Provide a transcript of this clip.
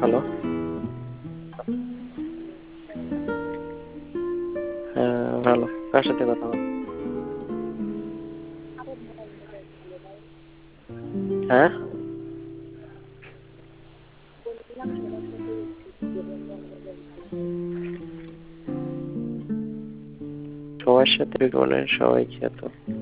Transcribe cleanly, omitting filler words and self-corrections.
Hello. হ্যাঁ, ভালো। কার সাথে কথা বল? হ্যাঁ, সবার সাথে বলে, সবাই খ্যাত।